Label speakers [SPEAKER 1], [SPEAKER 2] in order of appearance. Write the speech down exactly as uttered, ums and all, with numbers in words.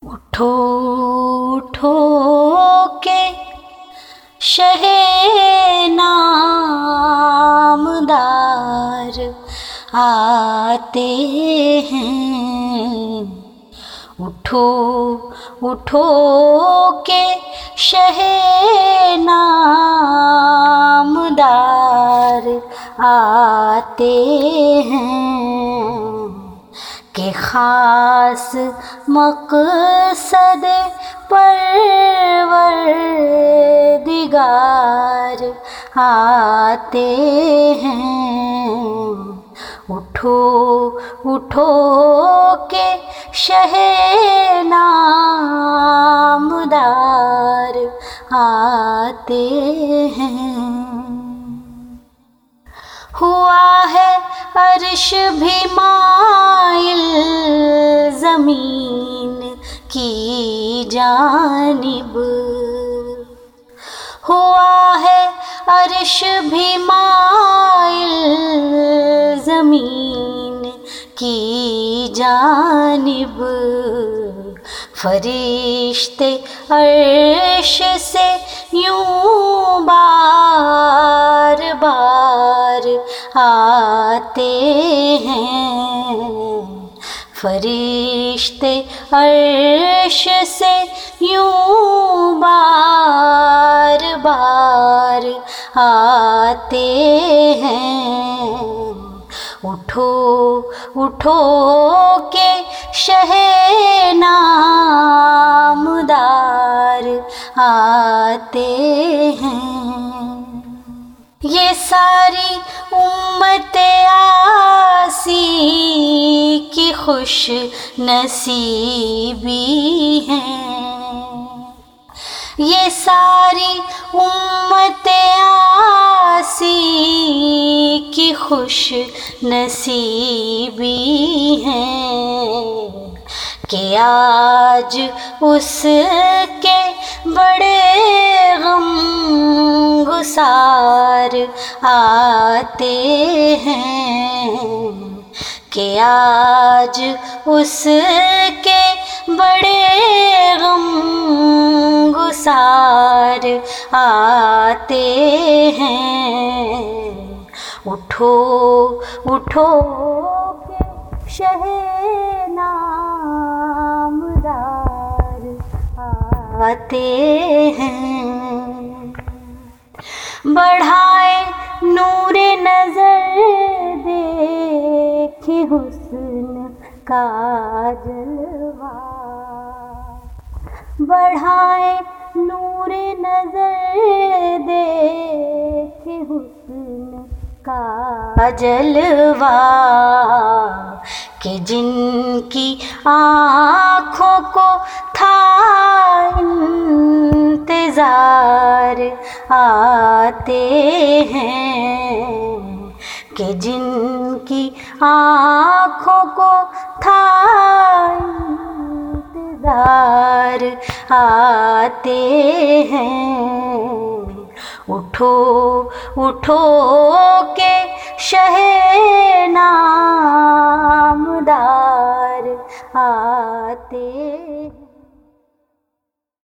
[SPEAKER 1] اٹھو اٹھو کے شہ نامدار آتے ہیں، اٹھو اٹھو کے شہ نامدار آتے ہیں کہ خاص مقصد پروردگار آتے ہیں، اٹھو اٹھو کے شہ نامدار آتے ہیں۔ ہوا ہے عرش بھی مائل زمین کی جانب، ہوا ہے عرش بھی مائل زمین کی جانب، فرشتے عرش سے یوں بار بار آتے ہیں، فرشتے عرش سے یوں بار بار آتے ہیں، اٹھو اٹھو کے شہ نامدار آتے ہیں۔ یہ ساری امت آسی کی خوش نصیبی ہے، یہ ساری امت آسی کی خوش نصیبی ہے کہ آج اس کے بڑے غم گسار آتے ہیں، کہ آج اس کے بڑے غم گسار آتے ہیں، اٹھو اٹھو کے شہ نامدار آتے ہیں، بڑھائے نور نظر دیکھے حسن کا جلوہ، بڑھائے نور نظر دیکھے حسن کا جلوہ، کہ جن کی آنکھوں کو تھا انتظار آتے ہیں، کہ جن کی آنکھوں کو تھا انتظار آتے ہیں، اٹھو اٹھو کے شہ نامدار آتے